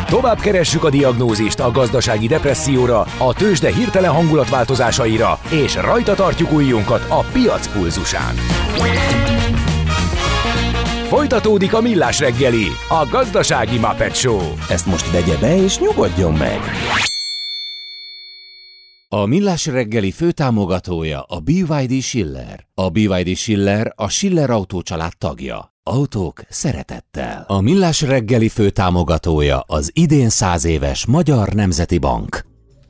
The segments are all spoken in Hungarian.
Tovább keressük a diagnózist a gazdasági depresszióra, a tőzsde hirtelen hangulatváltozásaira, és rajta tartjuk ujjunkat a piac pulzusán. Folytatódik a Millás reggeli, a gazdasági Muppet Show. Ezt most vegye be és nyugodjon meg! A Millás reggeli főtámogatója a BYD Schiller. A BYD Schiller a Schiller Autó család tagja. Autók szeretettel. A Millás reggeli főtámogatója az idén 100 éves Magyar Nemzeti Bank.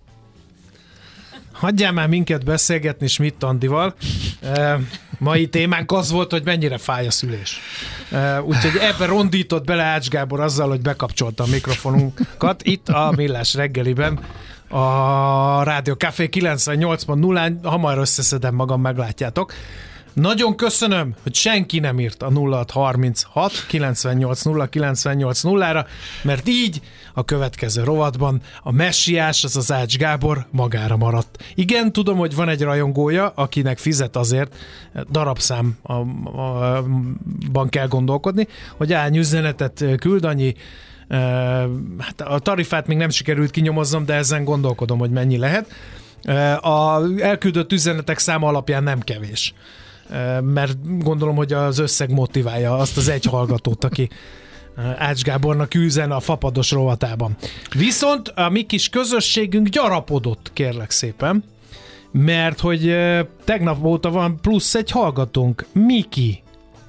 Hagyjál már minket beszélgetni Schmidt Andival. Mai témánk az volt, hogy mennyire fáj a szülés. Úgyhogy ebben rondított bele Ács Gábor azzal, hogy bekapcsolta a mikrofonunkat itt a Millás reggeliben. A Rádió Café 98.0-án, hamar összeszedem magam, meglátjátok. Nagyon köszönöm, hogy senki nem írt a 0636 980 980-ra, mert így a következő rovatban a messiás, az Ács Gábor magára maradt. Igen, tudom, hogy van egy rajongója, akinek fizet azért, darabszámban kell gondolkodni, hogy üzenetet küld, annyi. Hát a tarifát még nem sikerült kinyomoznom, de ezen gondolkodom, hogy mennyi lehet. A elküldött üzenetek száma alapján nem kevés. Mert gondolom, hogy az összeg motiválja azt az egy hallgatót, aki Ács Gábornak üzen a fapados rovatában. Viszont a mi kis közösségünk gyarapodott, kérlek szépen, mert hogy tegnap óta van plusz egy hallgatónk, Miki.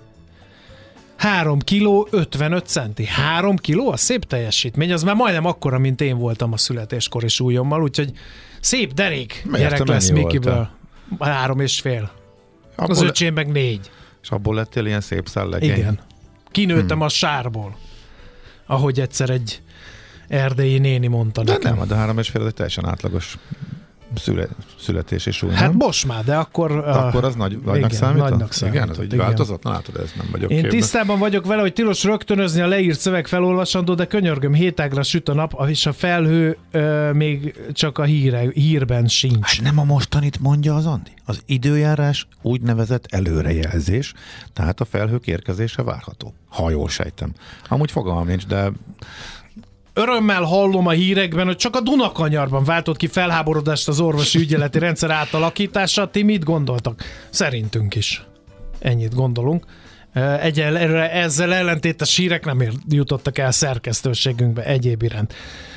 3 kiló 55 centi. 3 kiló? A szép teljesítmény. Az már majdnem akkora, mint én voltam a születéskori súlyommal, úgyhogy szép derék gyerek lesz Mikiből. 3,5. Az öcsém meg 4. És abból lettél ilyen szép szellegény? Igen. Kinőttem a sárból. Ahogy egyszer egy erdélyi néni mondta nekem. De 3,5 egy teljesen átlagos születési súly. Hát most már, de akkor... Akkor az nagynak számít? Nagynak számít. Igen, az így változott? Na látod, ez nem vagyok Én képben. tisztában vagyok vele, hogy tilos rögtönözni a leírt szöveg felolvasandó, de könyörgöm, hétágra süt a nap, és a felhő még csak a hírben sincs. Hát nem a mostanit mondja az Andi. Az időjárás úgynevezett előrejelzés, tehát a felhők érkezése várható. Ha jól sejtem. Amúgy fogalmam nincs, de... Örömmel hallom a hírekben, hogy csak a Dunakanyarban váltott ki felháborodást az orvosi ügyeleti rendszer átalakítása. Ti mit gondoltak? Szerintünk is. Ennyit gondolunk. Ezzel ellentétes hírek nem jutottak el szerkesztőségünkbe egyéb iránt.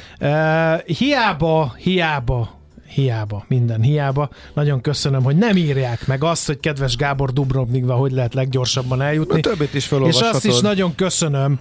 Minden hiába. Nagyon köszönöm, hogy nem írják meg azt, hogy kedves Gábor Dubrovnikba hogy lehet leggyorsabban eljutni. Többet is és felolvashatod. azt is nagyon köszönöm,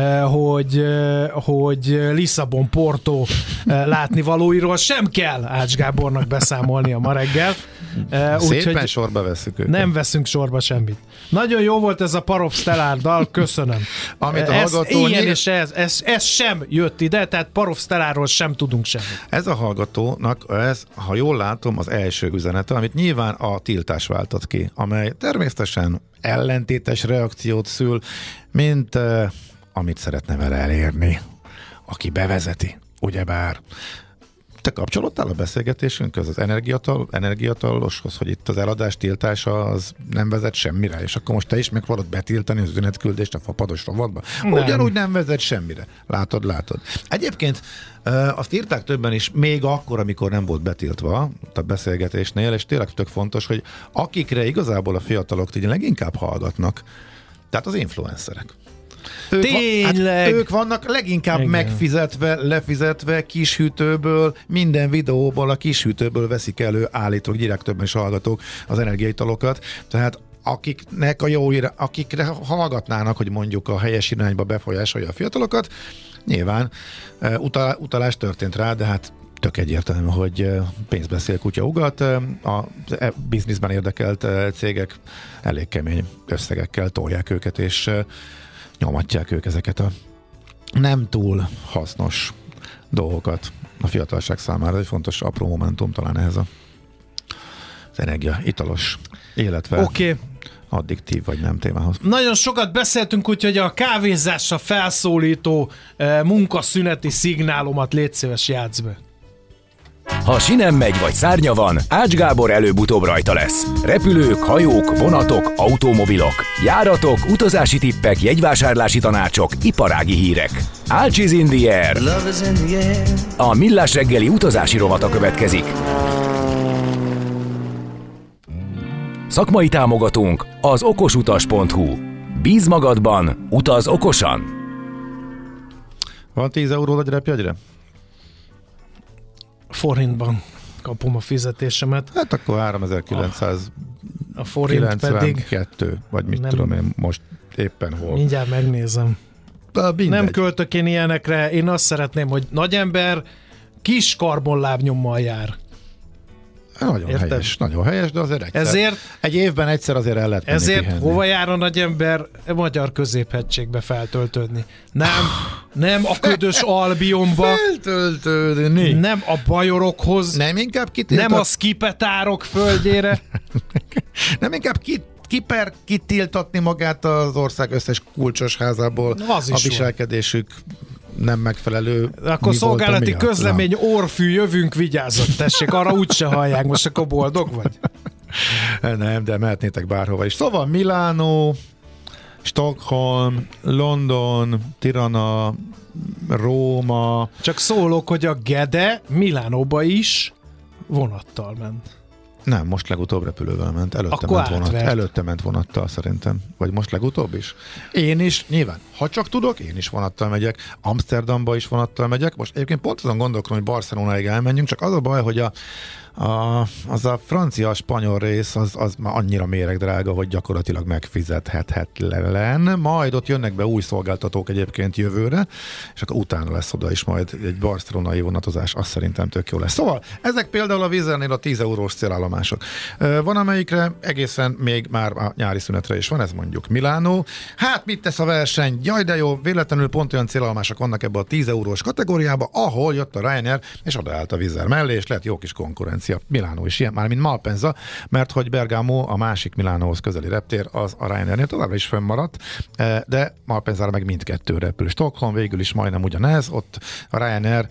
hogy Lisszabon, Porto látnivalóiról sem kell Ács Gábornak beszámolnia ma reggel. Szépen sorba veszünk őket. Nem veszünk sorba semmit. Nagyon jó volt ez a Parov Stellar dal, köszönöm. Amit a hallgató és ez sem jött ide, tehát Parov Stellarról sem tudunk semmit. Ez a hallgatónak, ha jól látom, az első üzenete, amit nyilván a tiltás váltott ki, amely természetesen ellentétes reakciót szül, mint amit szeretne vele elérni, aki bevezeti, ugyebár. Te kapcsolódtál a beszélgetésünkhöz, az energiataloshoz, hogy itt az eladás tiltása az nem vezet semmire, és akkor most te is megpróbálod betiltani az üzenetküldést a fapados rovatba? Ugyanúgy nem vezet semmire. Látod. Egyébként azt írták többen is, még akkor, amikor nem volt betiltva a beszélgetésnél, és tényleg tök fontos, hogy akikre igazából a fiatalok így leginkább hallgatnak, tehát az influencerek. Ők vannak leginkább lefizetve kishűtőből, minden videóból a kishűtőből veszik elő, állítólag direkt többen is hallgatók az energiaitalokat, tehát akikre hallgatnának, hogy mondjuk a helyes irányba befolyásolja a fiatalokat, nyilván utalás történt rá, de hát tök egyértelmű, hogy pénz beszél, kutya ugat, a bizniszben érdekelt cégek elég kemény összegekkel tolják őket, és nyomatják ők ezeket a nem túl hasznos dolgokat a fiatalság számára. Ez egy fontos apró momentum talán ehhez az energiaitalos, illetve addiktív vagy nem témához. Nagyon sokat beszéltünk, úgyhogy a kávézásra felszólító munkaszüneti szignálomat légy szíves, játsz be. Ha sinem megy vagy szárnya van, Ács Gábor előbb-utóbb rajta lesz. Repülők, hajók, vonatok, automobilok, járatok, utazási tippek, jegyvásárlási tanácsok, iparági hírek. Ács is in the air. A Millás reggeli utazási rovata következik. Szakmai támogatónk az okosutas.hu. Bíz magadban, utaz okosan! Van 10 euró egy repjegyre? Forintban kapom a fizetésemet. Hát akkor 3992, A forint pedig... vagy mit nem, tudom én most éppen hol. Mindjárt megnézem. Nem költök én ilyenekre, én azt szeretném, hogy nagy ember kis karbonlábnyommal jár. Nagyon helyes, de azért ezért, egy évben egyszer azért el lehet menni ezért pihenni. hova jár a nagy ember? A magyar középhegységbe feltöltődni. Nem a ködös Albionba. Feltöltődni. Nem a bajorokhoz. Nem inkább nem a szkipetárok földjére. Nem inkább kitiltatni magát az ország összes kulcsos házából a viselkedésük nem megfelelő. Akkor szolgálati közlemény, orrfű, jövünk, vigyázzat, tessék, arra úgyse hallják, most akkor boldog vagy? Nem, de mehetnétek bárhova is. Szóval Milánó, Stockholm, London, Tirana, Róma. Csak szólok, hogy a Gede Milánóba is vonattal ment. Nem, most legutóbb repülővel ment. Előtte ment vonattal szerintem. Vagy most legutóbb is. Én is, nyilván, ha csak tudok, én is vonattal megyek. Amsterdamba is vonattal megyek. Most egyébként pont azon gondolkodom, hogy Barcelonáig elmenjünk, csak az a baj, hogy az a francia-spanyol rész az már annyira méregdrága, hogy gyakorlatilag megfizethetetlen. Majd ott jönnek be új szolgáltatók egyébként jövőre, és akkor utána lesz oda is majd egy barcelonai vonatozás, az szerintem tök jó lesz. Szóval ezek például a Wizzairnél a 10 eurós célállomások. Van amelyikre egészen még már a nyári szünetre is van, ez mondjuk Milánó. Hát mit tesz a verseny? Jaj, de jó, véletlenül pont olyan célállomások vannak ebbe a 10 eurós kategóriába, ahol jött a Ryanair, és odaállt a Wizzair mellé, és lett jó kis konkurencia. Milánó is ilyen, már mint Malpensa, mert hogy Bergamo, a másik Milánóhoz közeli reptér, az a Ryanairnél továbbra is fönnmaradt, de Malpensára meg mindkettő repül. Stockholm végül is majdnem ugyanez, ott a Ryanair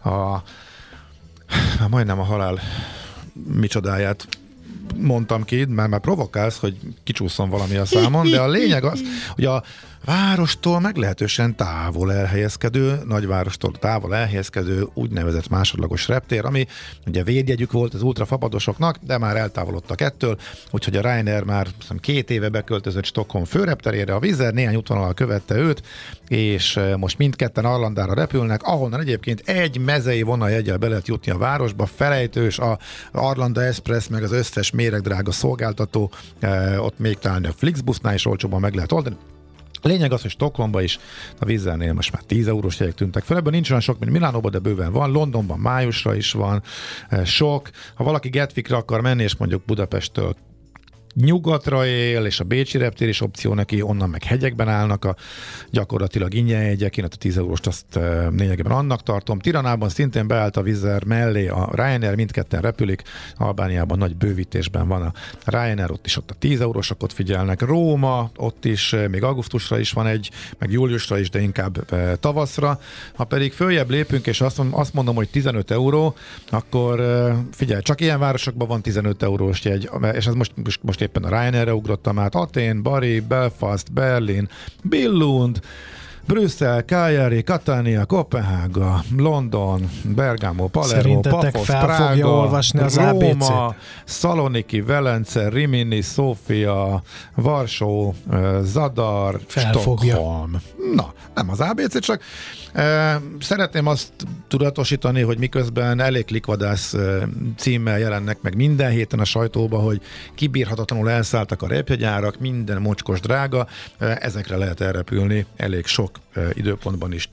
majdnem a halál micsodáját mondtam ki, mert már provokálsz, hogy kicsúszom valami a számon, de a lényeg az, hogy a várostól meglehetősen távol elhelyezkedő, nagyvárostól távol elhelyezkedő úgynevezett másodlagos reptér, ami ugye védjegyük volt az ultrafapadosoknak, de már eltávolodtak ettől, úgyhogy a Ryanair már 2 éve beköltözött Stockholm főrepterére, a Wizzair néhány útvonallal követte őt, és most mindketten Arlandára repülnek, ahonnan egyébként egy mezei vonaljeggyel be lehet jutni a városba, felejtős, a Arlanda Express, meg az összes méregdrága szolgáltató, ott még talán a Flixbusnál is olcsóban meg lehet oldani. A lényeg az, hogy Stockholmban is a Wizzairnél most már 10 eurós jegyek tűntek fel. Ebből nincs olyan sok, mint Milánóban, de bőven van. Londonban májusra is van sok. Ha valaki Gatwickre akar menni, és mondjuk Budapesttől nyugatra él, és a bécsi reptér is opció neki, onnan meg hegyekben állnak a gyakorlatilag ingyen jegyek, én a 10 euróst azt lényegében annak tartom. Tiranában szintén beállt a Wizzair mellé a Ryanair, mindketten repülik, Albániában nagy bővítésben van a Ryanair, ott is ott a 10 eurósokot figyelnek. Róma, ott is még augusztusra is van egy, meg júliusra is, de inkább tavaszra. Ha pedig följebb lépünk, és azt mondom, hogy 15 euró, akkor figyelj, csak ilyen városokban van 15 eurós jegy, és ez most éppen a Ryanairre ugrottam át. Atén, Bari, Belfast, Berlin, Billund, Brüsszel, Cagliari, Catania, Kopenhága, London, Bergamo, Palermo, Paphos, Prága, Róma, Szaloniki, Velence, Rimini, Szófia, Varsó, Zadar, Stockholm. Na, nem az ABC, csak szeretném azt tudatosítani, hogy miközben elég klikvadász címmel jelennek meg minden héten a sajtóba, hogy kibírhatatlanul elszálltak a repjegyárak, minden mocskos drága, ezekre lehet elrepülni elég sok időpontban is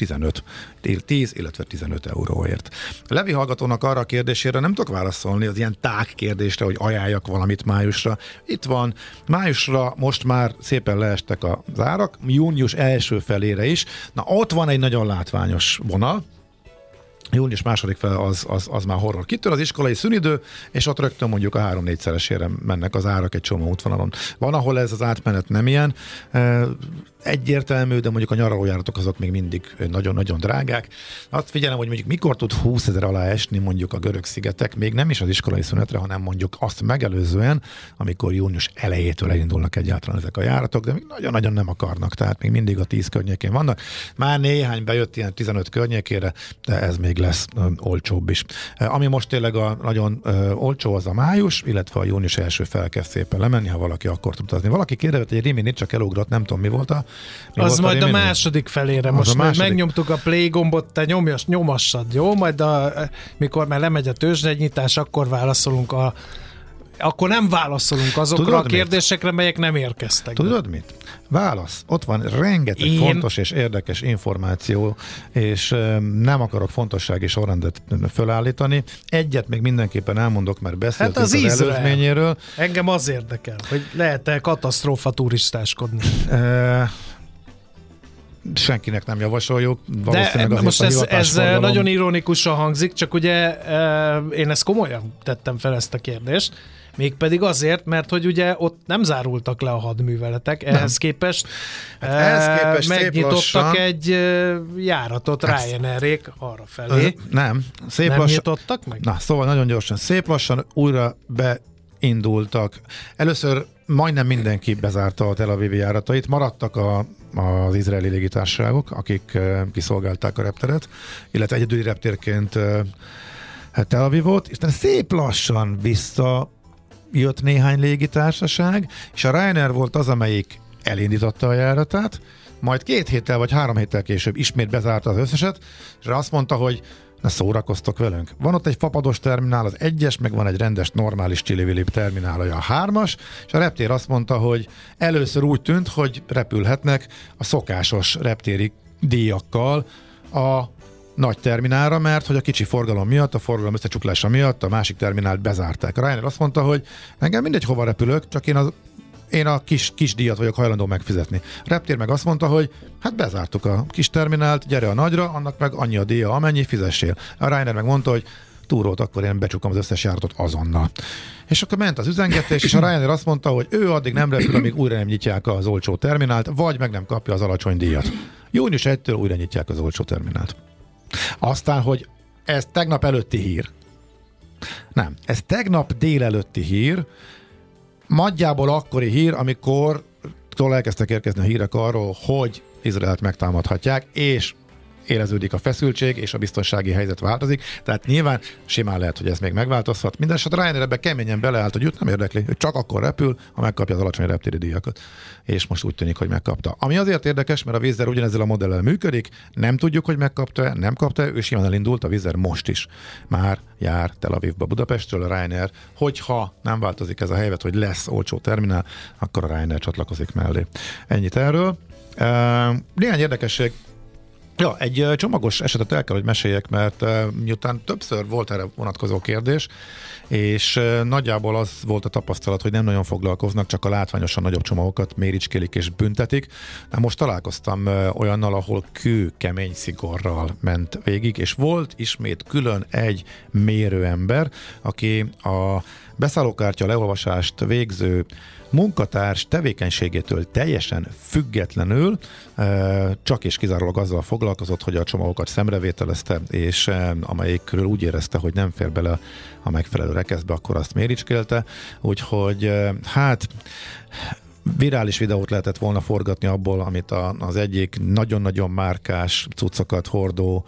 10, illetve 15 euróért. Levi hallgatónak arra a kérdésére nem tudok válaszolni, az ilyen tág kérdésre, hogy ajánljak valamit májusra. Itt van, májusra most már szépen leestek az árak, június első felére is. Na ott van egy nagyon látványos vonal, Június második fel az már horror. Kitől az iskolai szünidő, és ott rögtön mondjuk a 3-4-szeresére mennek az árak egy csomó útvonalon. Van, ahol ez az átmenet nem ilyen egyértelmű, de mondjuk a nyaralójáratok azok még mindig nagyon-nagyon drágák. Azt figyelem, hogy mondjuk mikor tud 20 000 alá esni mondjuk a Görög-szigetek, még nem is az iskolai szünetre, hanem mondjuk azt megelőzően, amikor június elejétől elindulnak egyáltalán ezek a járatok, de még nagyon-nagyon nem akarnak, tehát még mindig a 10 környékén vannak. Már néhány bejött ilyen 15 környékére, de ez még lesz olcsóbb is. Ami most tényleg nagyon olcsó, az a május, illetve a június első felkezd szépen lemenni, ha valaki akkor tud utazni. Valaki kérdezett, hogy Rimini csak elugrott, nem tudom mi volt az majd a második felére. Most megnyomtuk a play gombot, te nyomassad, jó? Majd mikor már lemegy a tőzsdenyítás, akkor válaszolunk akkor nem válaszolunk azokra a kérdésekre, melyek nem érkeztek. Tudod mit? Válasz. Ott van rengeteg fontos és érdekes információ, és nem akarok fontossági sorrendet fölállítani. Egyet még mindenképpen elmondok, mert beszéltünk az előzményéről. Engem az érdekel, hogy lehet-e katasztrófa turistáskodni. Senkinek nem javasoljuk. De most ez nagyon ironikusan hangzik, csak ugye én ezt komolyan tettem fel ezt a kérdést, mégpedig azért, mert hogy ugye ott nem zárultak le a hadműveletek, ehhez képest megnyitottak egy járatot Ryanair-ék arra felé. Nem nyitottak meg? Na, szóval nagyon gyorsan, szép lassan újra beindultak. Először majdnem mindenki bezárta a Tel Avivi járatait, maradtak az izraeli légitársaságok, akik kiszolgálták a repteret, illetve egyedüli reptérként Tel Avivot, és szép lassan visszajött néhány légitársaság, és a Ryanair volt az, amelyik elindította a járatát, majd 2 héttel vagy 3 héttel később ismét bezárta az összeset, és azt mondta, hogy ne szórakoztok velünk. Van ott egy fapados terminál, az 1-es, meg van egy rendes, normális csili-vili terminálja, a 3-as, és a reptér azt mondta, hogy először úgy tűnt, hogy repülhetnek a szokásos reptéri díjakkal a nagy terminálra, mert hogy a kicsi forgalom miatt, a forgalom összecsuklása miatt a másik terminált bezárták. A Ryanair azt mondta, hogy engem mindegy hova repülök, csak én a kis díjat vagyok hajlandó megfizetni. A reptér meg azt mondta, hogy hát bezártuk a kis terminált, gyere a nagyra, annak meg annyi a díja, amennyi, fizessél. A Ryanair meg mondta, hogy túrót, akkor én becsukom az összes járatot azonnal. És akkor ment az üzengetés, és a Ryanair azt mondta, hogy ő addig nem repül, amíg újra nem nyitják az olcsó terminált, vagy meg nem kapja az alacsony díjat. Június 1-től újra nyitják az olcsó terminált. Aztán, hogy ez tegnap előtti hír. Nem, ez tegnap délelőtti hír, nagyjából akkori hír, amikor elkezdtek érkezni a hírek arról, hogy Izraelt megtámadhatják, és éreződik a feszültség, és a biztonsági helyzet változik, tehát nyilván simán lehet, hogy ez még megváltozhat. Mindenesetre Ryanair ebbe keményen beleállt, hogy őt nem érdekli, hogy csak akkor repül, ha megkapja az alacsony reptéri díjakat. És most úgy tűnik, hogy megkapta. Ami azért érdekes, mert a Wizz Air ugyanezzel a modellel működik, nem tudjuk, hogy megkapta-e, nem kapta-e, ő simán elindult, a Wizz Air most is már jár Tel Avivba Budapestről, a Ryanair, hogyha nem változik ez a helyzet, hogy lesz olcsó terminál, akkor a Ryanair csatlakozik mellé. Ennyit erről. Néhány érdekesség. Ja, egy csomagos esetet el kell, hogy meséljek, mert miután többször volt erre vonatkozó kérdés, és nagyjából az volt a tapasztalat, hogy nem nagyon foglalkoznak, csak a látványosan nagyobb csomagokat méricskélik és büntetik. De most találkoztam olyannal, ahol kőkemény szigorral ment végig, és volt ismét külön egy mérőember, aki a beszállókártya leolvasást végző munkatárs tevékenységétől teljesen függetlenül csak és kizárólag azzal foglalkozott, hogy a csomagokat szemrevételezte, és amelyikről úgy érezte, hogy nem fér bele a megfelelő rekeszbe, akkor azt méricskélte. Úgyhogy hát virális videót lehetett volna forgatni abból, amit az egyik nagyon-nagyon márkás cuccokat hordó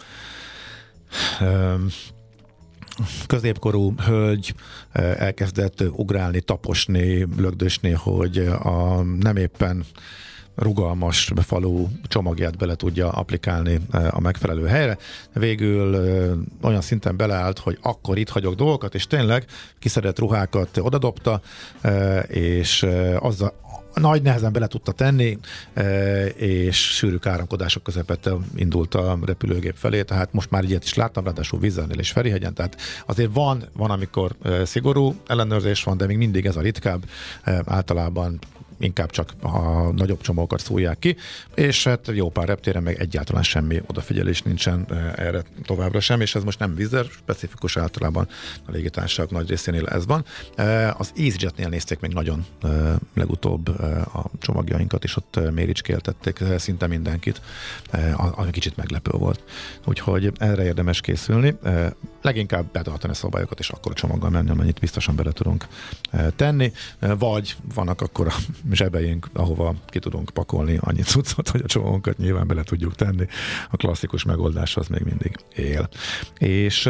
középkorú hölgy elkezdett ugrálni, taposni, lögdösni, hogy nem éppen rugalmas falu csomagját bele tudja applikálni a megfelelő helyre. Végül olyan szinten beleállt, hogy akkor itt hagyok dolgokat, és tényleg kiszedett ruhákat odadobta, és azzal nagy nehezen bele tudta tenni, és sűrű áramkodások közepette indult a repülőgép felé, tehát most már ilyet is láttam, ráadásul Vízzelnél és Ferihegyen, tehát azért van amikor szigorú ellenőrzés van, de még mindig ez a ritkább, általában inkább csak a nagyobb csomókat szúrják ki, és hát jó pár reptéren meg egyáltalán semmi odafigyelés nincsen erre továbbra sem, és ez most nem Wizz Air specifikus, általában a légitársaságok nagy részénél ez van. Az EasyJetnél nézték még nagyon legutóbb a csomagjainkat, és ott méricskéltették szinte mindenkit, ami kicsit meglepő volt. Úgyhogy erre érdemes készülni. Leginkább betartani a szabályokat, és akkor a csomaggal menni, amennyit biztosan bele tudunk tenni, vagy vannak akkor a zsebeink, ahova ki tudunk pakolni annyi cuccot, hogy a csomagunkat nyilván bele tudjuk tenni. A klasszikus megoldás az még mindig él. És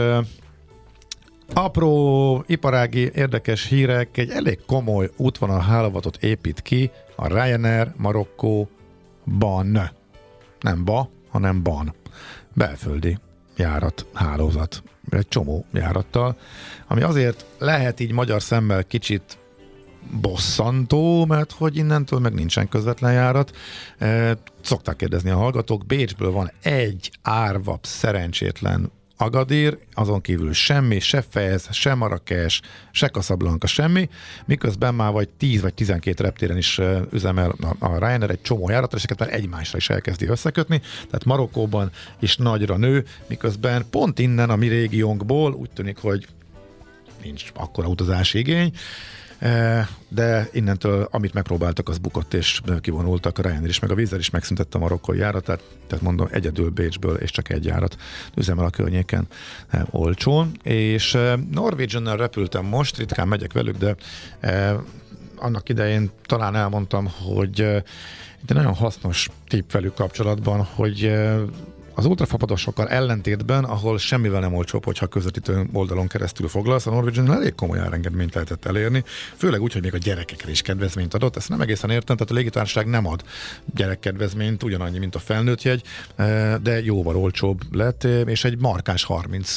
apró iparági érdekes hírek, egy elég komoly útvonalhálózatot épít ki a Ryanair Marokkóban. Nem hanem ban. Belföldi járat, hálózat. Egy csomó járattal, ami azért lehet így magyar szemmel kicsit bosszantó, mert hogy innentől meg nincsen közvetlen járat. Szokták kérdezni a hallgatók, Bécsből van egy árvap szerencsétlen Agadir, azon kívül semmi, se Fez, se Marrakes, se Casablanca, semmi, miközben már vagy 10 vagy 12 reptéren is üzemel a Ryanair egy csomó járatot, és ezeket már egymásra is elkezdi összekötni, tehát Marokkóban is nagyra nő, miközben pont innen a mi régiónkból úgy tűnik, hogy nincs akkora utazási igény, de innentől, amit megpróbáltak, az bukott, és kivonultak. A Ryanair is, meg a Wizz Air is megszüntette a marokkói járatát, tehát mondom, egyedül Bécsből, és csak egy járat üzemel a környéken olcsón. És Norwegian-nel repültem most, ritkán megyek velük, de annak idején talán elmondtam, hogy egy nagyon hasznos tipp velük kapcsolatban, hogy az ultrafapadosokkal ellentétben, ahol semmivel nem olcsóbb, hogyha közvetítő oldalon keresztül foglalsz, a Norwegian elég komoly árengedményt lehetett elérni, főleg úgy, hogy még a gyerekekre is kedvezményt adott. Ezt nem egészen értem, tehát a légitársaság nem ad gyerekkedvezményt, ugyanannyi, mint a felnőtt jegy, de jóval olcsóbb lett, és egy markás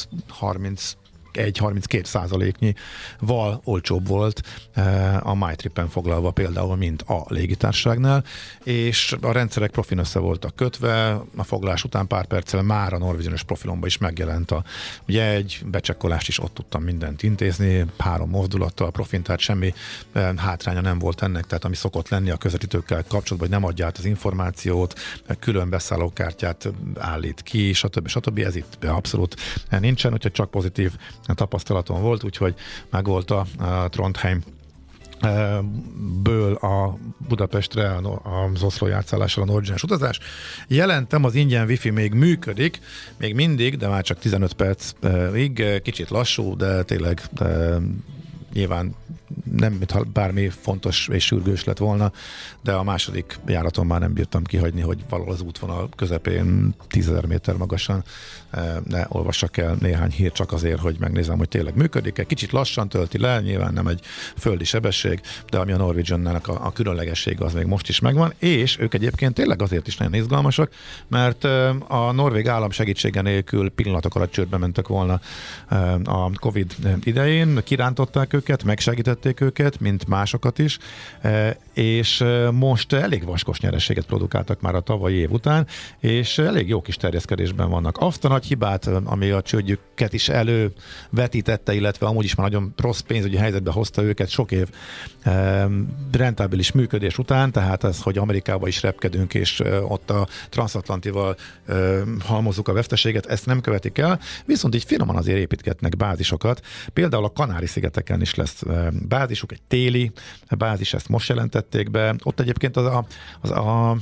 31-32%-nyi val olcsóbb volt a MyTrip-en foglalva például, mint a légitársaságnál, és a rendszerek profin össze voltak kötve, a foglalás után pár perccel már a Norwegian-ös profilomba is megjelent a jegy, becsekkolást is ott tudtam mindent intézni, 3 mozdulattal a profin, tehát semmi hátránya nem volt ennek, tehát ami szokott lenni a közvetítőkkel kapcsolatban, hogy nem adja át az információt, külön beszállókártyát állít ki, stb. Ez itt abszolút nincsen, úgyhogy csak pozitív tapasztalatom volt, úgyhogy megvolt a Trondheim ből a Budapestre az Oszlói átszállással a Norwegian-es utazás. Jelentem, az ingyen wifi még működik, még mindig, de már csak 15 percig, kicsit lassú, de tényleg nyilván nem, mintha bármi fontos és sürgős lett volna, de a második járaton már nem bírtam kihagyni, hogy valahol az útvonal közepén 10.000 méter magasan ne olvassak el néhány hírt csak azért, hogy megnézem, hogy tényleg működik-e. Kicsit lassan tölti le, nyilván nem egy földi sebesség, de ami a Norwegian-nek a különlegessége az még most is megvan, és ők egyébként tényleg azért is nagyon izgalmasak, mert a norvég állam segítsége nélkül pillanatok alatt csődbe mentek volna a Covid idején, kirántották őket, megsegítették őket, mint másokat is, és most elég vaskos nyereséget produkáltak már a tavalyi év után, és elég jó kis terjeszkedésben vannak. Azt a nagy hibát, ami a csődjüket is elővetítette, illetve amúgy is már nagyon rossz pénzügyi helyzetbe hozta őket sok év rentábilis működés után, tehát ez, hogy Amerikába is repkedünk, és ott a transatlantival halmozzuk a veszteséget, ezt nem követik el, viszont így finoman azért építgetnek bázisokat. Például a Kanári-szigeteken is lesz bázisuk, egy téli bázis, ezt most jelentették be. Ott egyébként az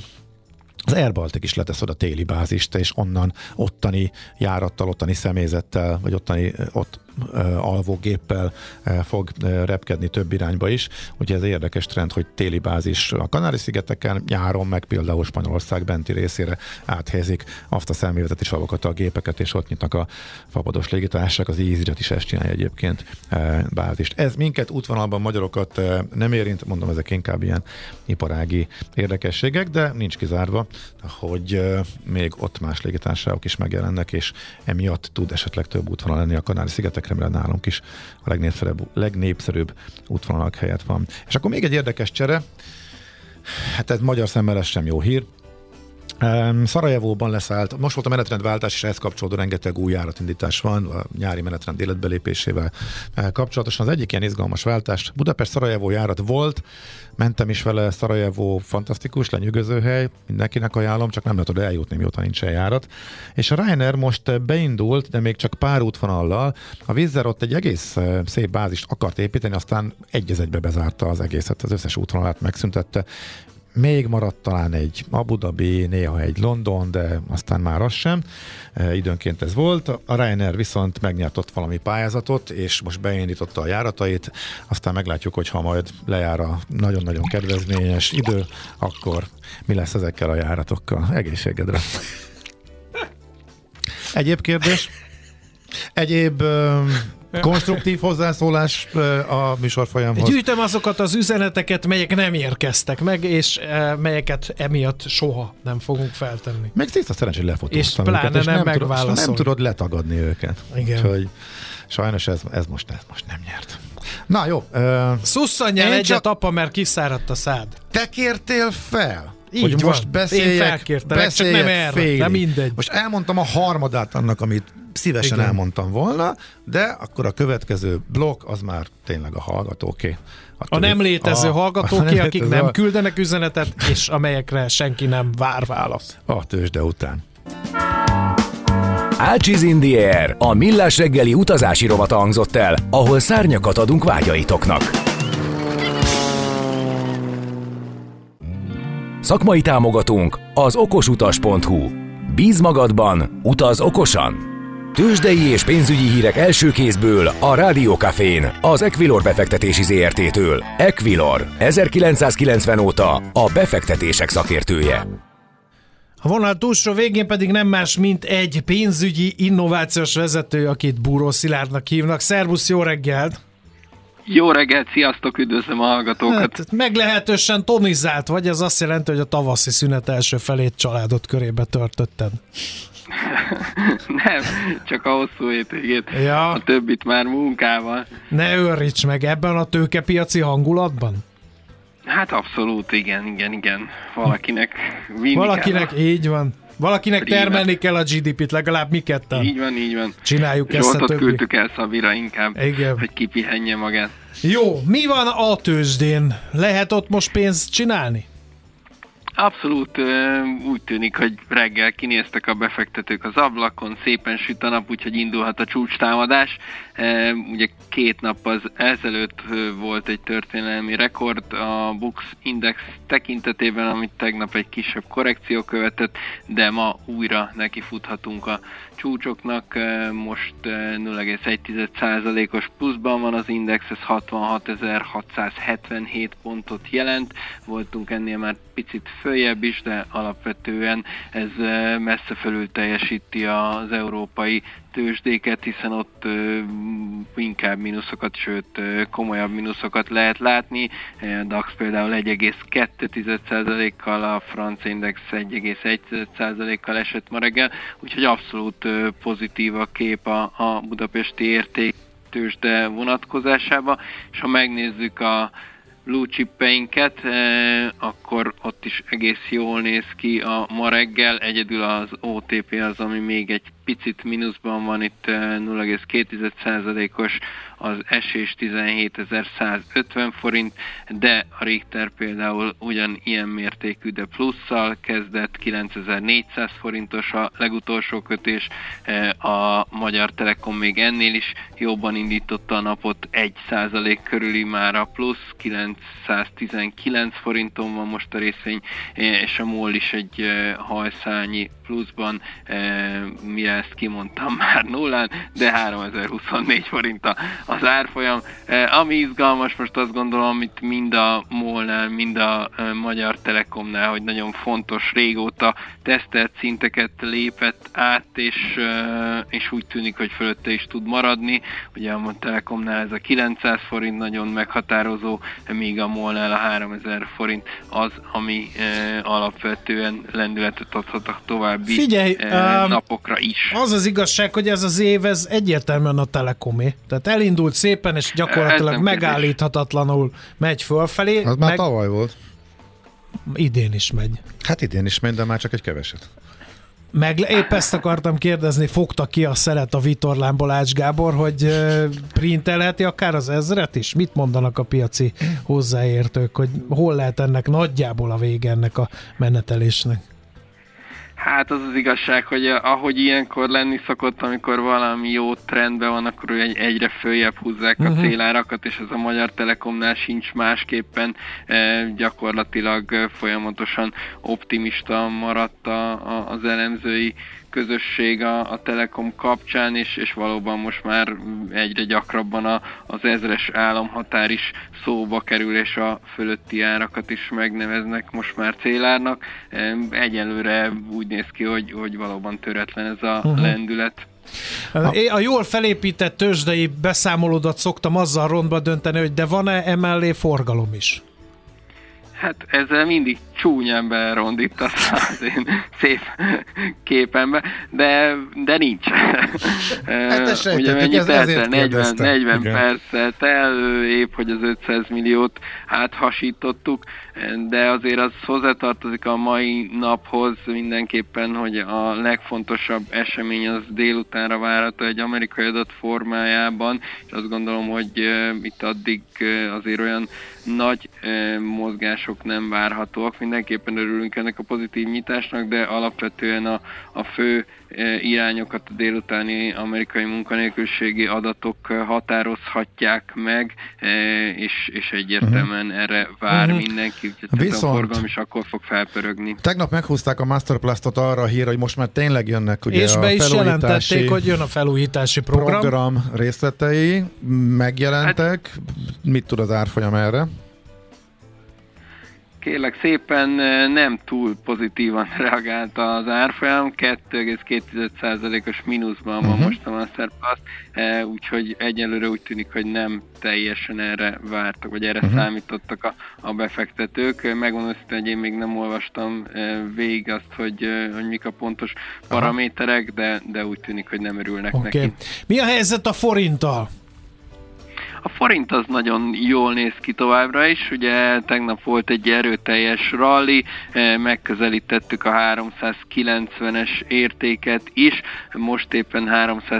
Air Baltic is letesz oda téli bázist, és onnan ottani járattal, ottani személyzettel, vagy ott alvógéppel fog repkedni több irányba is. Úgyhogy ez egy érdekes trend, hogy téli bázis a Kanári-szigeteken, nyáron meg például Spanyolország benti részére áthelyezik azt a személyzetet és azokat a gépeket, és ott nyitnak a fapados légitársaság, az EasyJet is ezt csinálja egyébként bázist. Ez minket, útvonalban magyarokat nem érint, mondom, ezek inkább ilyen iparági érdekességek, de nincs kizárva, hogy még ott más légitársaságok is megjelennek, és emiatt tud esetleg több útvonal lenni a Kanári-szigetekre, mert nálunk is a legnépszerűbb útvonalak helyett van. És akkor még egy érdekes csere, hát ez magyar szemmel ez sem jó hír. Szarajevóban leszállt, most volt a menetrendváltás, és ehhez kapcsolódó rengeteg új járatindítás van, a nyári menetrend életbelépésével kapcsolatosan. Az egyik ilyen izgalmas váltás, Budapest-Szarajevó járat volt, mentem is vele, Szarajevó fantasztikus, lenyűgöző hely, mindenkinek ajánlom, csak nem lehet oda eljutni, mióta nincsen járat. És a Ryanair most beindult, de még csak pár útvonallal. A Wizz Air ott egy egész szép bázist akart építeni, aztán egy-egybe bezárta az egészet, az összes útvonalát megszüntette. Még maradt talán egy Abu Dhabi, néha egy London, de aztán már az sem. Időnként ez volt. A Ryanair viszont megnyert ott valami pályázatot, és most beindította a járatait. Aztán meglátjuk, hogy ha majd lejár a nagyon-nagyon kedvezményes idő, akkor mi lesz ezekkel a járatokkal. Egészségedre! Egyéb kérdés? Egyéb konstruktív hozzászólás a műsor folyamhoz. Gyűjtöm azokat az üzeneteket, melyek nem érkeztek meg, és melyeket emiatt soha nem fogunk feltenni. Meg tiszta szerencsé, hogy lefotóztam és pláne őket, és nem megválaszolni. Nem tudod letagadni őket. Igen. Úgyhogy sajnos ez most nem nyert. Na jó. Szusszanjál egyet, apa, mert kiszáradt a szád. Te kértél fel? Így hogy van. most beszéljek, Én felkértelek, csak nem erre, félig. de mindegy. Most elmondtam a harmadát annak, amit szívesen elmondtam volna, de akkor a következő blokk az már tényleg a hallgatóké. A nem létező hallgatóké, akik nem küldenek üzenetet, és amelyekre senki nem vár választ. A tőzsde után. Ácsiz in the Air, a millás reggeli utazási rovata hangzott el, ahol szárnyakat adunk vágyaitoknak. Szakmai támogatónk az okosutas.hu. Bíz magadban, utaz okosan! Tőzsdei és pénzügyi hírek első kézből a Rádió Cafén, az Equilor befektetési ZRT-től. Equilor, 1990 óta a befektetések szakértője. A vonal túlsó végén pedig nem más, mint egy pénzügyi innovációs vezető, akit Búró Szilárdnak hívnak. Szervusz, jó reggelt! Jó reggelt, sziasztok, üdvözlöm a hallgatókat! Hát, meglehetősen tonizált vagy, ez azt jelenti, hogy a tavaszi szünet első felét családod körébe töltötted. Nem, csak a hosszú hétvégét, ja. A többit már munkával. Ne őrjíts meg, ebben a tőkepiaci hangulatban? Hát abszolút, igen. Valakinek így van. Valakinek termelni kell a GDP-t, legalább mi ketten. Így van. Csináljuk ezt a többi. küldtük el Szabira inkább, igen. Hogy kipihenje magát. Jó, mi van a tőzsdén? Lehet ott most pénzt csinálni? Abszolút úgy tűnik, hogy reggel kinéztek a befektetők az ablakon, szépen süt a nap, úgyhogy indulhat a csúcstámadás. Ugye 2 nappal ezelőtt volt egy történelmi rekord a Bux Index tekintetében, amit tegnap egy kisebb korrekció követett, de ma újra nekifuthatunk a csúcsoknak. Most 0,1%-os pluszban van az index, ez 66.677 pontot jelent. Voltunk ennél már picit följebb is, de alapvetően ez messze fölül teljesíti az európai tőzsdéket, hiszen ott inkább mínuszokat, sőt komolyabb mínuszokat lehet látni. A DAX például 1,2%-kal, a francia index 1,1%-kal esett ma reggel, úgyhogy abszolút pozitív a kép a budapesti értéktőzsde vonatkozásába, és ha megnézzük a blue chippeinket, akkor ott is egész jól néz ki a ma reggel, egyedül az OTP az, ami még egy picit mínuszban van, itt 0,2%-os az esés 17.150 forint, de a Richter például ugyanilyen mértékű, de plusszal kezdett, 9.400 forintos a legutolsó kötés, a Magyar Telekom még ennél is jobban indította a napot, 1% körüli már a plusz, 919 forinton van most a részvény, és a MOL is egy hajszálnyi pluszban, mire ezt kimondtam már nullán, de 3024 forint az árfolyam. Ami izgalmas, most azt gondolom, itt mind a MOL-nál, mind a Magyar Telekomnál, hogy nagyon fontos, régóta tesztelt szinteket lépett át, és úgy tűnik, hogy fölötte is tud maradni. Ugye a Telekomnál ez a 900 forint nagyon meghatározó, míg a MOL-nál a 3000 forint az, ami alapvetően lendületet adhat a további napokra is. Az az igazság, hogy ez az év, ez egyértelműen a Telekomé. Tehát elindult szépen, és gyakorlatilag megállíthatatlanul megy fölfelé. Az már tavaly volt. idén is megy. Hát idén is megy, de már csak egy keveset. Épp ezt akartam kérdezni, fogta ki a szelet a vitorlámból Ács Gábor, hogy printelheti akár az 1000-et is? Mit mondanak a piaci hozzáértők, hogy hol lehet ennek nagyjából a vége ennek a menetelésnek? Hát az az igazság, hogy ahogy ilyenkor lenni szokott, amikor valami jó trendben van, akkor egyre följebb húzzák a célárakat, és ez a Magyar Telekomnál sincs másképpen. Gyakorlatilag folyamatosan optimista maradt az elemzői közösség a Telekom kapcsán, és valóban most már egyre gyakrabban az 1000-es államhatár is szóba kerül, és a fölötti árakat is megneveznek most már célárnak. Egyelőre úgy néz ki, hogy valóban töretlen ez a lendület. A jól felépített tőzsdei beszámolódat szoktam azzal rontba dönteni, hogy de van-e emellé forgalom is? Hát ezzel mindig csúnyán berondítasz az én szép képembe, de nincs. Hát ugye mennyit eltel? 40 percet el, épp hogy az 500 milliót áthasítottuk, de azért az hozzátartozik a mai naphoz mindenképpen, hogy a legfontosabb esemény az délutánra várható egy amerikai adat formájában, és azt gondolom, hogy itt addig azért olyan nagy mozgások nem várhatóak. Mindenképpen örülünk ennek a pozitív nyitásnak, de alapvetően a fő irányokat a délutáni amerikai munkanélküliségi adatok határozhatják meg, és egyértelműen erre vár mindenki, úgyhogy a forgalom is akkor fog felpörögni. Tegnap meghúzták a Masterplastot arra a hírra, hogy most már tényleg jönnek ugye és be is jelentették, hogy jön a felújítási program részletei, megjelentek. Mit tud az árfolyam erre? Kérlek szépen, nem túl pozitívan reagált az árfolyam, 2,2%-os mínuszban van most a Masterplast, úgyhogy egyelőre úgy tűnik, hogy nem teljesen erre vártak, vagy erre számítottak a befektetők. Megmondom őszintén, hogy én még nem olvastam végig azt, hogy mik a pontos paraméterek, de úgy tűnik, hogy nem örülnek neki. Mi a helyzet a forinttal? A forint az nagyon jól néz ki továbbra is, ugye tegnap volt egy erőteljes rally, megközelítettük a 390-es értéket is, most éppen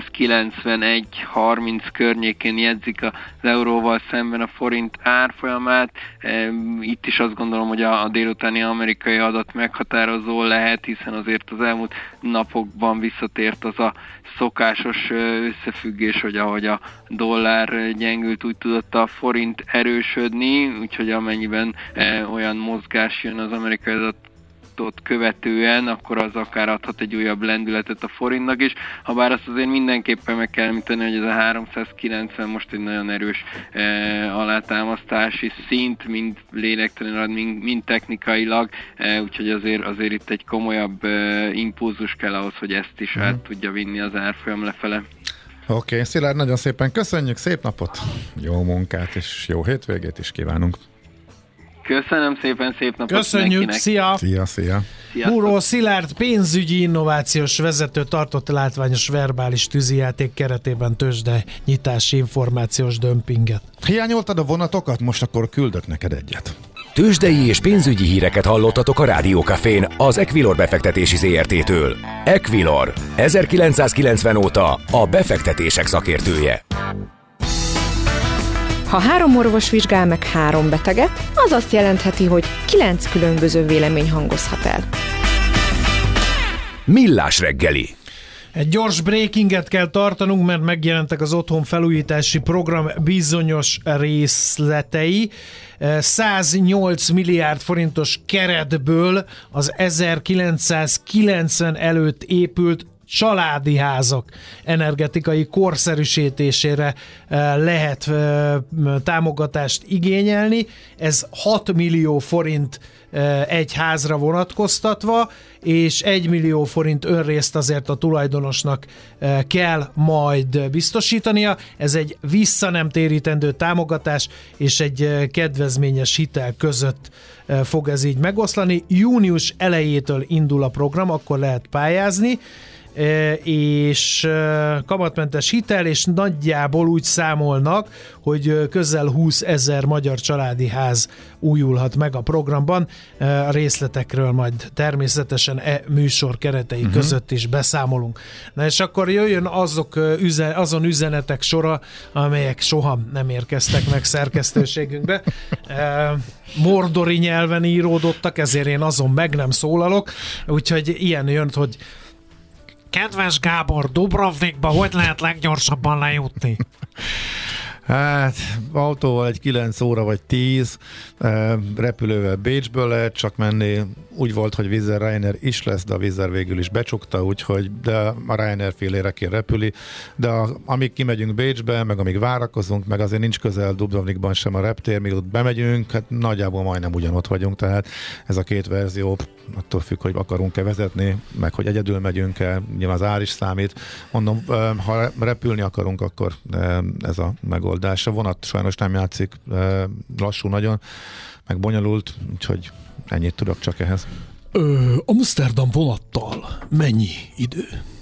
391.30 környékén jegyzik az euróval szemben a forint árfolyamát. Itt is azt gondolom, hogy a délutáni amerikai adat meghatározó lehet, hiszen azért az elmúlt napokban visszatért az a szokásos összefüggés, hogy ahogy a dollár gyengült, úgy tudott a forint erősödni, úgyhogy amennyiben olyan mozgás jön az amerikai adatot követően, akkor az akár adhat egy újabb lendületet a forintnak is. Habár azt azért mindenképpen meg kell említeni, hogy ez a 390 most egy nagyon erős alátámasztási szint, mind lélektanilag, mind technikailag, úgyhogy azért itt egy komolyabb impulzus kell ahhoz, hogy ezt is át tudja vinni az árfolyam lefele. Oké, Szilárd, nagyon szépen köszönjük, szép napot, jó munkát és jó hétvégét is kívánunk. Köszönöm szépen, szép napot. Köszönjük, mindenkinek. szia! Szia! Búró Szilárd pénzügyi innovációs vezető tartott látványos verbális tűzijáték keretében tőzsde nyitási információs dömpinget. Hiányoltad a vonatokat? Most akkor küldök neked egyet. Tőzsdei és pénzügyi híreket hallottatok a Rádió Cafén az Equilor befektetési ZRT-től. Equilor, 1990 óta a befektetések szakértője. Ha 3 orvos vizsgál meg 3 beteget, az azt jelentheti, hogy 9 különböző vélemény hangozhat el. Millás reggeli. Egy gyors breakinget kell tartanunk, mert megjelentek az otthon felújítási program bizonyos részletei. 108 milliárd forintos keretből az 1990 előtt épült családi házak energetikai korszerűsítésére lehet támogatást igényelni. Ez 6 millió forint egy házra vonatkoztatva, és 1 millió forint önrészt azért a tulajdonosnak kell majd biztosítania. Ez egy visszanemtérítendő támogatás, és egy kedvezményes hitel között fog ez így megoszlani. Június elejétől indul a program, akkor lehet pályázni. és kamatmentes hitel, és nagyjából úgy számolnak, hogy közel 20 000 magyar családi ház újulhat meg a programban. A részletekről majd természetesen műsor keretei között is beszámolunk. Na és akkor jöjjön azon üzenetek sora, amelyek soha nem érkeztek meg szerkesztőségünkbe. Mordori nyelven íródottak, ezért én azon meg nem szólalok, úgyhogy ilyen jön, hogy kedves Gábor, Dubrovnikba hogy lehet leggyorsabban lejutni? Hát autóval egy 9 óra vagy 10, repülővel Bécsből lehet csak menni. Úgy volt, hogy Wizz Air Ryanair is lesz, de a Wizz Air végül is becsukta, úgyhogy de a Ryanair félérekén repüli, de amíg kimegyünk Bécsbe, meg amíg várakozunk, meg azért nincs közel Dubrovnikban sem a reptér, míg ott bemegyünk, hát nagyjából majdnem ugyanott vagyunk, tehát ez a két verzió attól függ, hogy akarunk-e vezetni, meg hogy egyedül megyünk-e, nyilván az ár is számít. Mondom, ha repülni akarunk, akkor ez a megoldás. A vonat sajnos nem játszik, lassú nagyon, meg bonyolult, úgyhogy ennyit tudok csak ehhez. Amsterdam vonattal mennyi idő?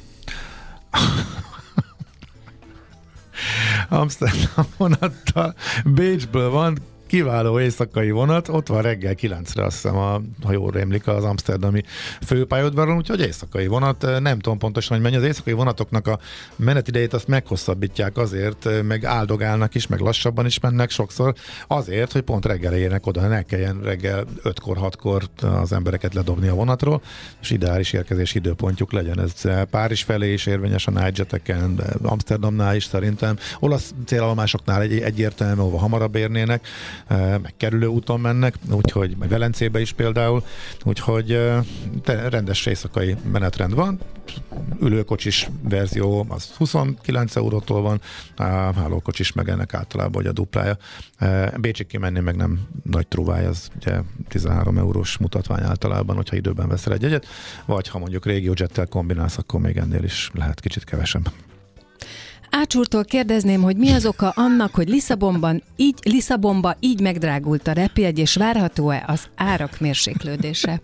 Amsterdam vonattal Bécsből van kiváló éjszakai vonat, ott van reggel 9-re, azt hiszem, ha jól rémlik, az amsterdami főpályaudvaron, úgyhogy éjszakai vonat, nem tudom pontosan, hogy mennyi. Az éjszakai vonatoknak a menetidejét azt meghosszabbítják azért, meg áldogálnak is, meg lassabban is mennek sokszor, azért, hogy pont reggel érjenek oda, ne kelljen reggel 5-kor, 6-kor az embereket ledobni a vonatról, és ideális érkezési időpontjuk legyen. Ez Párizs felé is érvényes a nightjeteken, Amsterdamnál is szerintem. Olasz célállomásoknál egyértelműen, ahova hamarabb érnének, meg kerülő úton mennek, úgyhogy meg Velencébe is például, úgyhogy rendes éjszakai menetrend van. Ülőkocsis verzió az 29 eurótól van, a hálókocsis meg ennek általában, hogy a duplája. Bécsig kimenni meg nem nagy trúváj, az ugye 13 eurós mutatvány általában, hogyha időben veszel egy jegyet, vagy ha mondjuk RegioJettel kombinálsz, akkor még ennél is lehet kicsit kevesebb. Ácsúrtól kérdezném, hogy mi az oka annak, hogy Lisszabonba így megdrágult a repjegy, és várható-e az árak mérséklődése?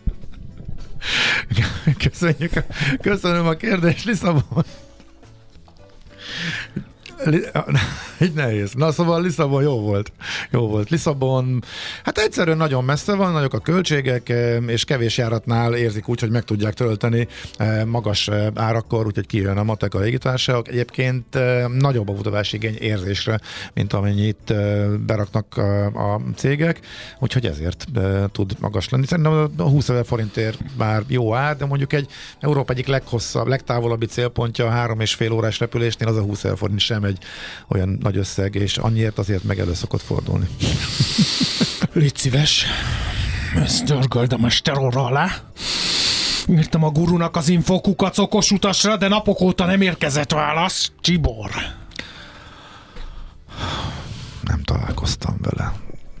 Köszönöm a kérdést, Lisszabon. Így nehéz. Na szóval Lisszabon jó volt. Lisszabon, hát egyszerűen nagyon messze van, nagyok a költségek, és kevés járatnál érzik úgy, hogy meg tudják tölteni magas árakkor, úgyhogy kijön a matek a légitársaságok. Egyébként nagyobb a utazási igény érzésre, mint amennyit beraknak a cégek, úgyhogy ezért tud magas lenni. Szerintem a 20 000 forintért már jó ár, de mondjuk egy Európa egyik legtávolabbi célpontja a 3,5 órás repülésnél az a 20 000 forint sem egy olyan nagy összeg, és annyiért azért meg elő szokott fordulni. Légy szíves, ezt dörgöld a mesterorra alá. Írtam a gurunak az infokukat okos utasra, de napok óta nem érkezett válasz. Csibor. Nem találkoztam vele.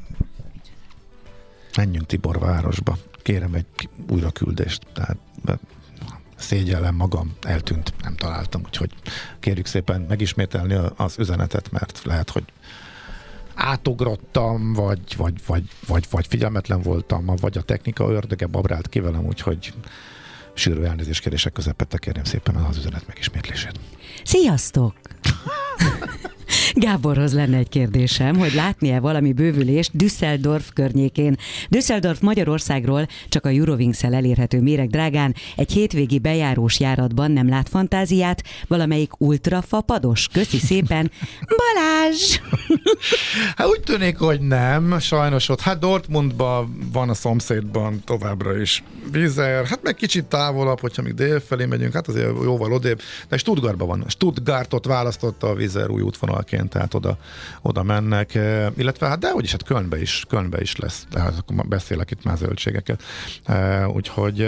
Menjünk Tiborvárosba. Kérem egy újraküldést. Tehát szégyellem magam, eltűnt, nem találtam, úgyhogy kérjük szépen megismételni az üzenetet, mert lehet, hogy átugrottam, vagy figyelmetlen voltam, vagy a technika ördöge babrált ki velem, úgyhogy sűrű elnézéskérések közepette kérném szépen az üzenet megismétlését. Sziasztok! Gáborhoz lenne egy kérdésem, hogy látni-e valami bővülést Düsseldorf környékén. Düsseldorf Magyarországról csak a Eurowings-el elérhető méregdrágán egy hétvégi bejárós járatban nem lát fantáziát, valamelyik ultrafapados. Köszi szépen, Balázs! Hát úgy tűnik, hogy nem, sajnos ott. Hát Dortmundban van a szomszédban továbbra is Wizz Air, hát meg kicsit távolabb, hogyha még délfelé megyünk, hát azért jóval odébb, de Stuttgartban van. Stuttgartot választotta a Wizz Air új útvonalként, tehát oda mennek, illetve hát dehogy is, hát Kölnbe is lesz, tehát akkor beszélek itt már zöldségeket. Úgyhogy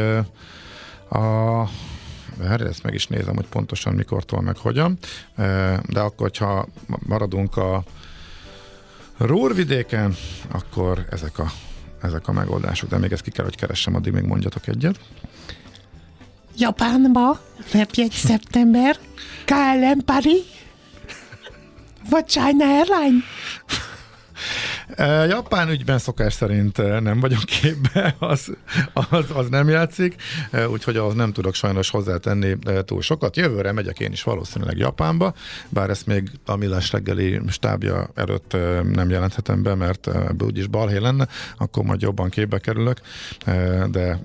ezt meg is nézem, hogy pontosan mikortól meg hogyan, de akkor, hogyha maradunk a Ruhrvidéken, akkor ezek a megoldások, de még ezt ki kell, hogy keressem, addig még mondjatok egyet. Japánba, repjegy szeptember, KLM Paris, vagy China Airline? Japán ügyben szokás szerint nem vagyok képbe, az nem játszik, úgyhogy ahhoz nem tudok sajnos hozzátenni túl sokat. Jövőre megyek én is valószínűleg Japánba, bár ezt még a Millás reggeli stábja előtt nem jelenthetem be, mert ebből úgyis balhé lenne, akkor majd jobban képbe kerülök, de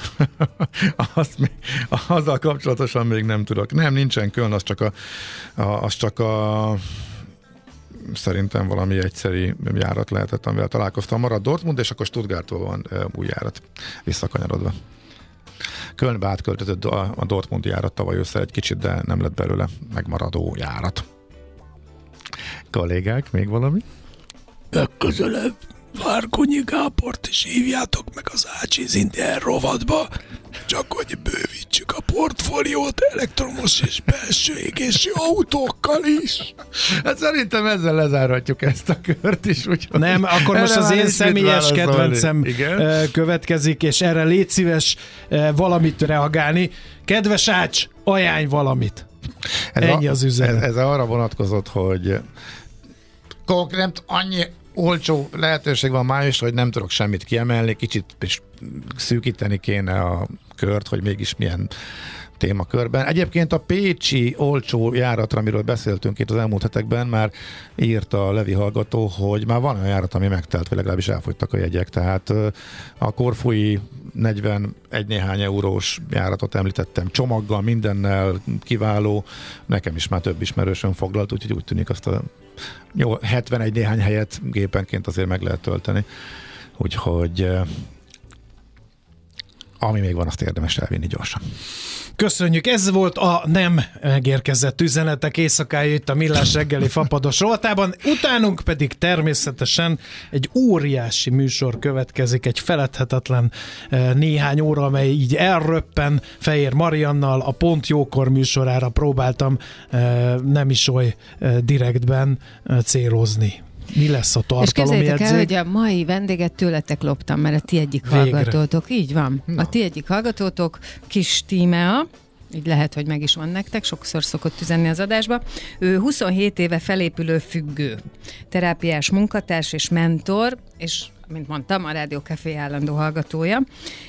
azzal kapcsolatosan még nem tudok. Nem, nincsen Köln, az csak a szerintem valami egyszeri járat lehetett, amivel találkoztam. Marad Dortmund, és akkor Stuttgarttól van új járat visszakanyarodva. Kölnbe átköltözött a Dortmund járat tavaly össze egy kicsit, de nem lett belőle megmaradó járat. Kollégák, még valami? Legközelebb Várkonyi Gábort is hívjátok meg az Ácsiz Indián rovatba, csak hogy bővítsük a portfóliót elektromos és belső égésű autókkal is. Hát szerintem ezzel lezárhatjuk ezt a kört is. Úgyhogy nem, akkor most az én személyes kedvencem következik, és erre légy szíves valamit reagálni. Kedves Ács, ajánlj valamit. Ennyi az üzenet. Ez arra vonatkozott, hogy konkrét annyi olcsó lehetőség van májusra, hogy nem tudok semmit kiemelni, kicsit is szűkíteni kéne a kört, hogy mégis milyen témakörben. Egyébként a pécsi olcsó járatra, amiről beszéltünk itt az elmúlt hetekben, már írta a Levi hallgató, hogy már van olyan járat, ami megtelt, vagy legalábbis elfogytak a jegyek, tehát a korfui 41 néhány eurós járatot említettem, csomaggal, mindennel, kiváló, nekem is már több ismerősön foglalt, úgyhogy úgy tűnik azt a 71 néhány helyet gépenként azért meg lehet tölteni, úgyhogy ami még van, azt érdemes elvinni gyorsan. Köszönjük, ez volt a nem megérkezett üzenetek éjszakája itt a Millás reggeli fapados rovatában, utánunk pedig természetesen egy óriási műsor következik, egy feledhetetlen néhány óra, amely így elröppen Fejér Mariannal, a Pont Jókor műsorára próbáltam nem is oly direktben célozni. Mi lesz a tartalomjegyzék? És képzeljétek el, hogy a mai vendéget tőletek loptam, mert a ti egyik hallgatótok, így van, a ti egyik hallgatótok, Kis Tímea, így lehet, hogy meg is van nektek, sokszor szokott üzenni az adásba. Ő 27 éve felépülő függő, terápiás munkatárs és mentor, és mint mondtam, a Rádió Café állandó hallgatója.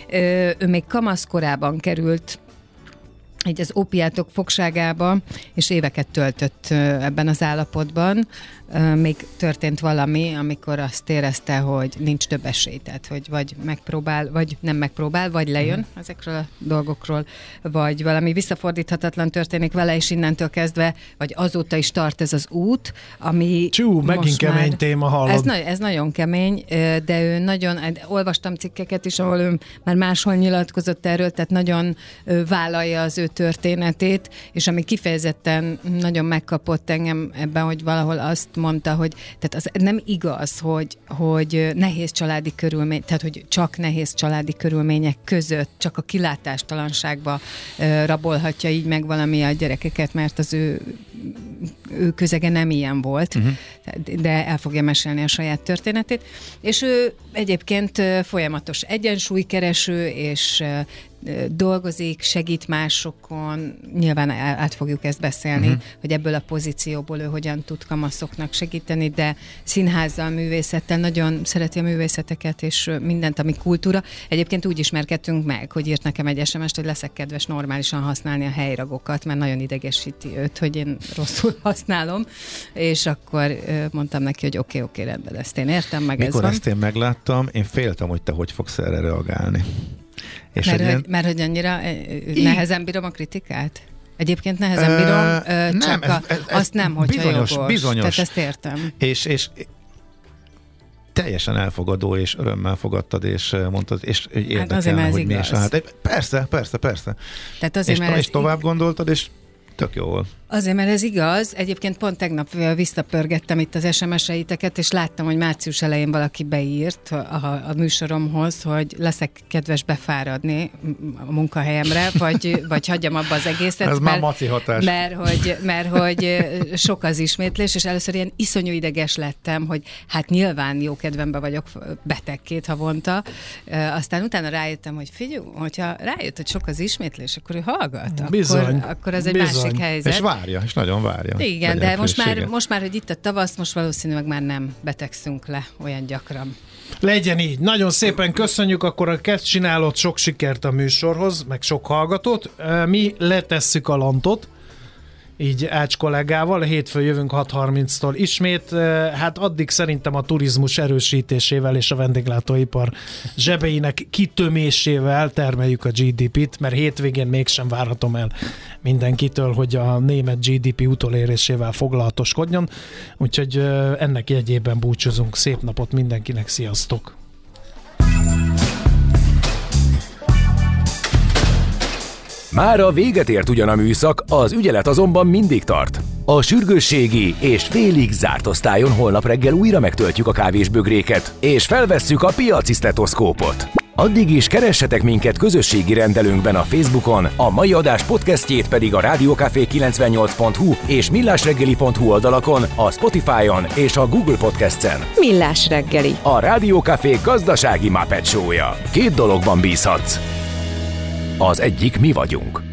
Ő még kamaszkorában került így az opiátok fogságába, és éveket töltött ebben az állapotban. Még történt valami, amikor azt érezte, hogy nincs több esély, tehát hogy vagy megpróbál, vagy nem megpróbál, vagy lejön ezekről a dolgokról, vagy valami visszafordíthatatlan történik vele, és innentől kezdve, vagy azóta is tart ez az út, ami megint kemény már, téma, hallod. Ez nagyon kemény, de ő nagyon, olvastam cikkeket is, ahol ő már máshol nyilatkozott erről, tehát nagyon vállalja az ő történetét, és ami kifejezetten nagyon megkapott engem ebben, hogy valahol azt mondta, hogy tehát az nem igaz, hogy nehéz családi körülmény, tehát hogy csak nehéz családi körülmények között, csak a kilátástalanságba rabolhatja így meg valami a gyerekeket, mert az ő közege nem ilyen volt, de el fogja mesélni a saját történetét. És ő egyébként folyamatos egyensúlykereső, és dolgozik, segít másokon, nyilván át fogjuk ezt beszélni, hogy ebből a pozícióból ő hogyan tud kamaszoknak segíteni, de színházzal, művészettel, nagyon szereti a művészeteket, és mindent, ami kultúra. Egyébként úgy ismerkedtünk meg, hogy írt nekem egy SMS-t, hogy leszek kedves normálisan használni a helyragokat, mert nagyon idegesíti őt, hogy én rosszul használom, és akkor mondtam neki, hogy oké, rendben, ezt én értem, meg mikor ez van. Ezt én megláttam, én féltem, hogy te hogy fogsz erre reagálni. És mert hogy annyira nehezen bírom a kritikát? Egyébként nehezen bírom, csak azt nem, hogyha jogos. Tehát ezt értem. És teljesen elfogadó, és örömmel fogadtad, és mondtad, és érdekelne, hogy mi is. Persze. Tehát azért, és tovább gondoltad, és tök jó volt. Azért, mert ez igaz. Egyébként pont tegnap visszapörgettem itt az SMS-eiteket, és láttam, hogy március elején valaki beírt a műsoromhoz, hogy leszek kedves befáradni a munkahelyemre, vagy hagyjam abba az egészet. Ez már maci hatás. Mert hogy sok az ismétlés, és először ilyen iszonyú ideges lettem, hogy hát nyilván jó kedvemben vagyok beteg 2 havonta. Aztán utána rájöttem, hogy figyelj, hogyha rájött, hogy sok az ismétlés, akkor ő hallgat. Akkor ez egy másik helyzet. És vár várja, és nagyon várja. Igen, de most már, hogy itt a tavasz, most valószínűleg már nem betegszünk le olyan gyakran. Legyen így. Nagyon szépen köszönjük, akkor a kezd csinálod, sok sikert a műsorhoz, meg sok hallgatót. Mi letesszük a lantot, így Ács kollégával, hétfőn jövünk 6:30-tól ismét, hát addig szerintem a turizmus erősítésével és a vendéglátóipar zsebeinek kitömésével termeljük a GDP-t, mert hétvégén mégsem várhatom el mindenkitől, hogy a német GDP utolérésével foglalatoskodjon, úgyhogy ennek jegyében búcsúzunk. Szép napot mindenkinek, sziasztok! Mára véget ért ugyan a műszak, az ügyelet azonban mindig tart. A sürgősségi és félig zárt osztályon holnap reggel újra megtöltjük a kávésbögréket, és felvesszük a piaci sztetoszkópot. Addig is keressetek minket közösségi rendelőnkben a Facebookon, a mai adás podcastjét pedig a rádiókafé98.hu és millásreggeli.hu oldalakon, a Spotify-on és a Google Podcast-en. Millás reggeli. A Rádiókafé gazdasági Muppet Show-ja. 2 dologban bízhatsz. Az egyik mi vagyunk.